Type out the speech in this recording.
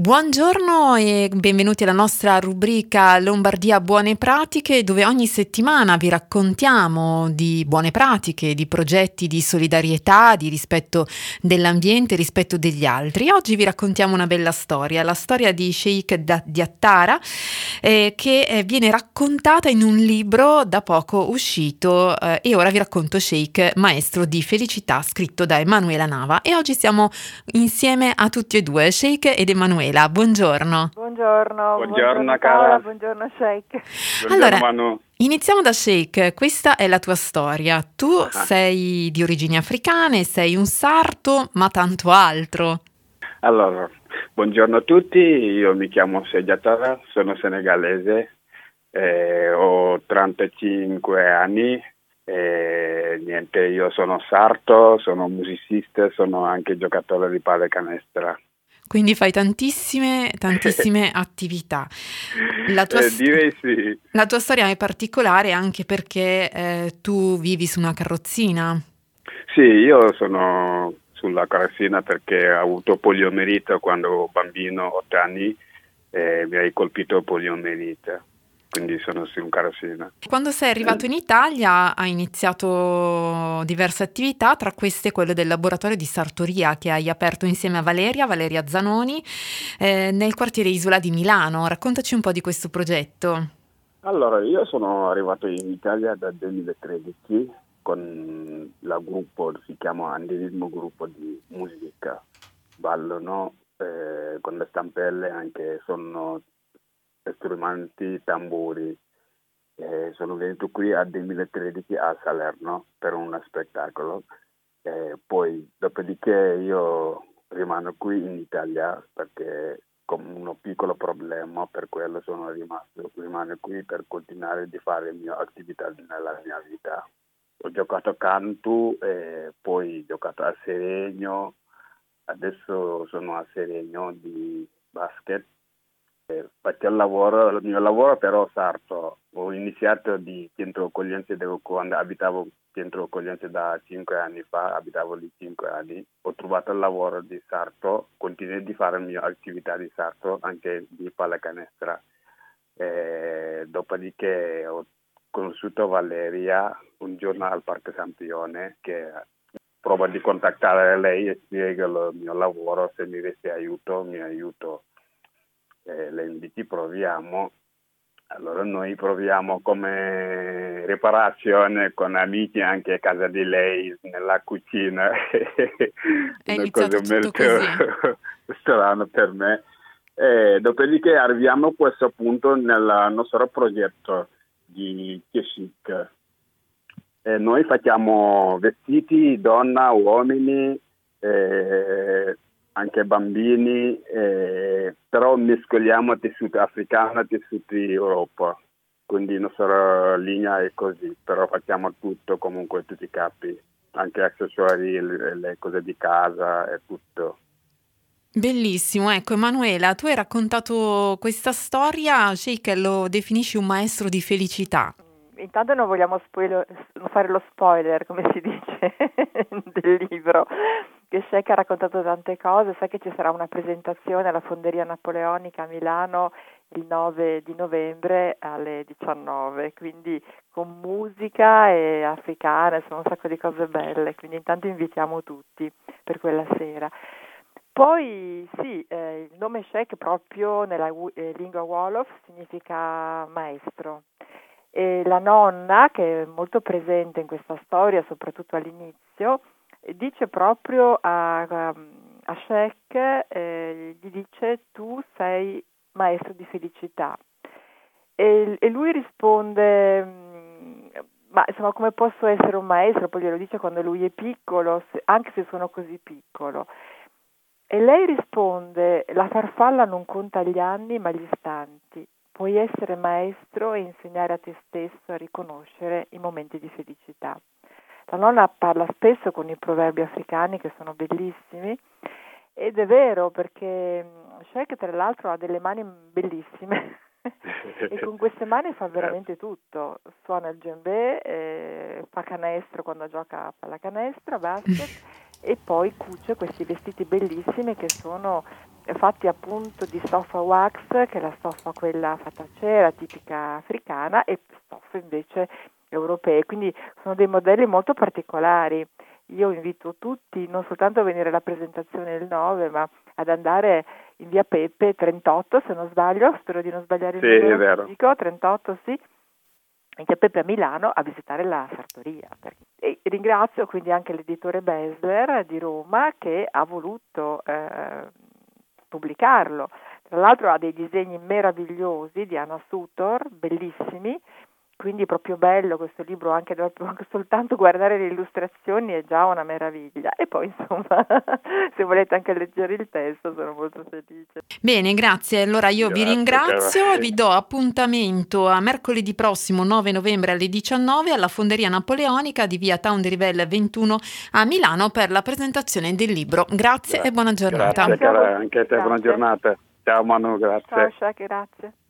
Buongiorno e benvenuti alla nostra rubrica Lombardia Buone Pratiche, dove ogni settimana vi raccontiamo di buone pratiche, di progetti di solidarietà, di rispetto dell'ambiente, rispetto degli altri. Oggi vi raccontiamo una bella storia, la storia di Sheikh Diattara, che viene raccontata in un libro da poco uscito, e ora vi racconto Sheikh, maestro di felicità, scritto da Emanuela Nava. E oggi siamo insieme a tutti e due, Sheikh ed Emanuela. Buongiorno. Buongiorno Paola, cara. buongiorno Sheikh. Buongiorno Allora, Manu. iniziamo da Sheikh. Questa è la tua storia. Tu Ah, sei di origini africane, sei un sarto, ma tanto altro. Allora, buongiorno a tutti, io mi chiamo Sejatara, sono senegalese, ho 35 anni, niente, io sono sarto, sono musicista, sono anche giocatore di pallacanestro. Quindi fai tantissime attività. La tua, Direi sì. la tua storia è particolare anche perché tu vivi su una carrozzina. Sì, io sono sulla carrozzina perché ho avuto poliomielite quando ero bambino, 8 anni, e mi hai colpito poliomielite, quindi sono su un carrozzina. Quando sei arrivato in Italia hai iniziato diverse attività, tra queste quelle del laboratorio di sartoria che hai aperto insieme a Valeria Zanoni, nel quartiere Isola di Milano. Raccontaci un po' di questo progetto. Allora, io sono arrivato in Italia dal 2013 con la gruppo, si chiama Andinismo Gruppo di Musica, ballano con le stampelle, anche sono strumenti, tamburi. Sono venuto qui nel 2013 a Salerno per uno spettacolo. Poi, dopodiché, io rimango qui in Italia perché con un piccolo problema, per quello sono rimango qui per continuare di fare le mie attività nella mia vita. Ho giocato a canto, poi ho giocato a Seregno, adesso sono a Seregno di basket. Faccio il mio lavoro però sarto. Ho iniziato di centro accoglienza quando abitavo centro accoglienza da 5 anni fa, abitavo lì 5 anni. Ho trovato il lavoro di sarto, continuo di fare la mia attività di sarto, anche di pallacanestro. Dopodiché ho conosciuto Valeria un giorno al Parco Sampione che prova di contattare lei e spiega il mio lavoro, se mi resti aiuto, mi aiuto. Le inviti, proviamo. Allora noi proviamo come riparazione con amici anche a casa di lei, nella cucina. È Una iniziato cosa tutto molto così. strana per me. Dopodiché arriviamo a questo punto nel nostro progetto di Chic. Noi facciamo vestiti, donna, uomini, anche bambini, però mescoliamo tessuto africano e tessuti Europa, quindi la nostra linea è così, però facciamo tutto comunque, tutti i capi, anche accessori, le cose di casa e tutto. Bellissimo, ecco Emanuela, tu hai raccontato questa storia, Sheikh lo definisci un maestro di felicità. Intanto non vogliamo non fare lo spoiler, come si dice, del libro, che Sheikh ha raccontato tante cose. Sai che ci sarà una presentazione alla Fonderia Napoleonica a Milano il 9 di novembre alle 19, quindi con musica e africana, insomma un sacco di cose belle, quindi intanto invitiamo tutti per quella sera. Poi sì, il nome Sheikh proprio nella lingua Wolof significa maestro. E la nonna, che è molto presente in questa storia, soprattutto all'inizio, dice proprio a Sheikh, gli dice tu sei maestro di felicità. E lui risponde, ma insomma come posso essere un maestro? Poi glielo dice quando lui è piccolo, anche se sono così piccolo. E lei risponde, la farfalla non conta gli anni ma gli istanti. Puoi essere maestro e insegnare a te stesso a riconoscere i momenti di felicità. La nonna parla spesso con i proverbi africani che sono bellissimi ed è vero perché Sheikh tra l'altro ha delle mani bellissime e con queste mani fa veramente tutto. Suona il djembé, fa canestro quando gioca a pallacanestro, a basket e poi cuce questi vestiti bellissimi che sono fatti appunto di stoffa wax, che è la stoffa quella fatta a cera, tipica africana, e stoffe invece europee, quindi sono dei modelli molto particolari. Io invito tutti non soltanto a venire alla presentazione il 9, ma ad andare in via Peppe 38, se non sbaglio, spero di non sbagliare il numero, è vero. dico 38, sì, in via Peppe a Milano, a visitare la sartoria. E ringrazio quindi anche l'editore Besler di Roma che ha voluto pubblicarlo. Tra l'altro ha dei disegni meravigliosi di Anna Sutor, bellissimi, quindi è proprio bello questo libro, anche soltanto guardare le illustrazioni è già una meraviglia. E poi insomma, se volete anche leggere il testo, sono molto felice. Bene, grazie. Allora io vi ringrazio e vi do appuntamento a mercoledì prossimo 9 novembre alle 19 alla Fonderia Napoleonica di via Town di Rivelle 21 a Milano per la presentazione del libro. Grazie e buona giornata. Grazie cara, anche a te, buona giornata. Ciao Manu, grazie. Ciao, grazie.